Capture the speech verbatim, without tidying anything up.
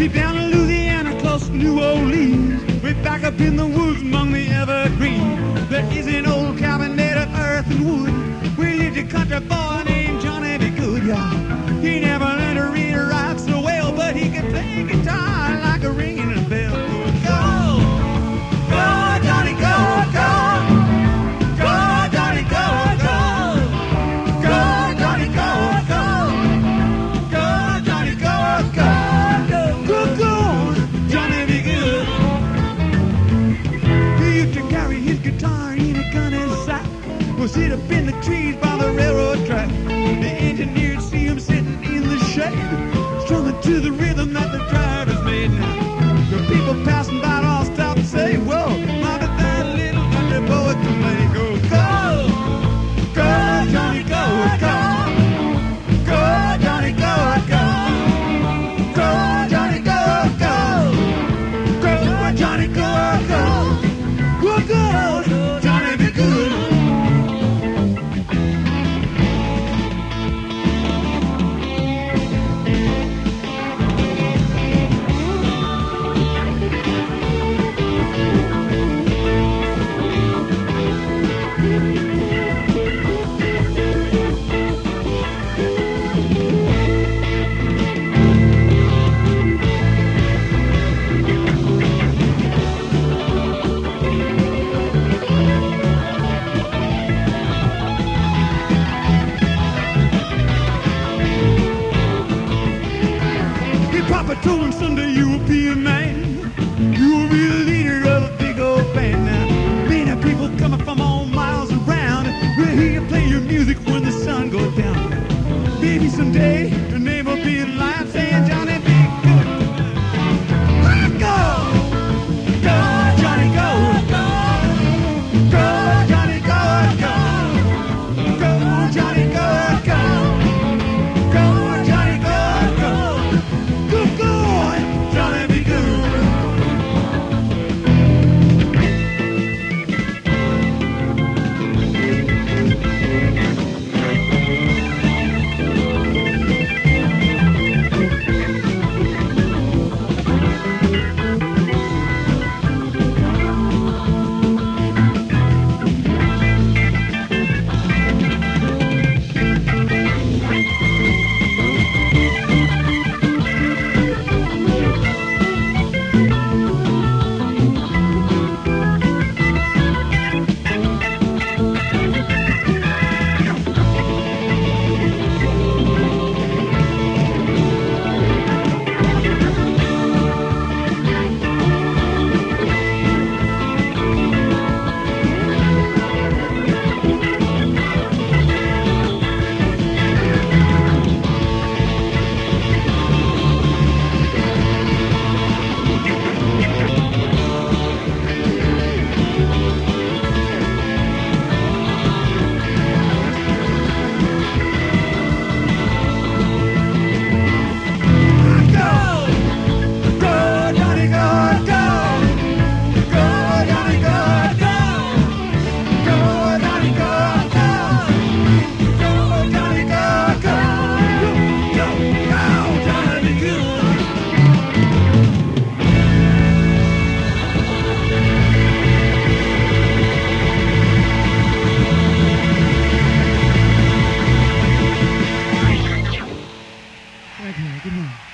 We're down in Louisiana, close to New Orleans. We're back up in the woods among the evergreens. There is an old cabin made of earth and wood. We lived a country boy named Johnny B. Good, yeah. He never learned to read or write so well, but he could play guitar like a ringing a bell. Go, go, Johnny, go, go. Go, Johnny, go, go. Go, Johnny, go, go. Go, Johnny, go, go. Go, go, Johnny be good. He used to carry his guitar in a gunny's sack. We'll sit up in the trees by the railroad track. The engineers see him sitting in the shade, strumming to the rhythm that the drivers made. Now, the people passing by all stop and say, whoa, look at that little country boy can play. Go, go, go, Johnny, go, go. Go, Johnny, go, go. Go, Johnny, go, go. Go, Johnny, go, go. Go, go, Johnny, be good. Papa told him someday you will be a man. You will be the leader of a big old band. Now, many people coming from all miles around will hear you play your music when the sun goes down. Maybe someday your name will be in line saying, Johnny, be good. Go! Go, Johnny, go! Go! Go, Johnny, go! Go! Go, Johnny, go! Go! Go, Johnny, go! Go! Good God, Johnny be good. Thank you. Good night.